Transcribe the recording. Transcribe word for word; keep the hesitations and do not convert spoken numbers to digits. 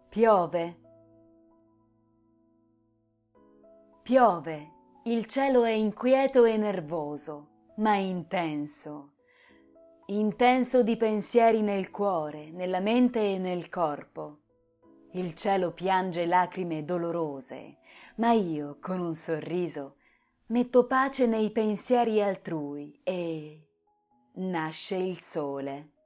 Piove. Piove, il cielo è inquieto e nervoso, ma intenso. Intenso di pensieri nel cuore, nella mente e nel corpo. Il cielo piange lacrime dolorose, ma io, con un sorriso, metto pace nei pensieri altrui e nasce il sole.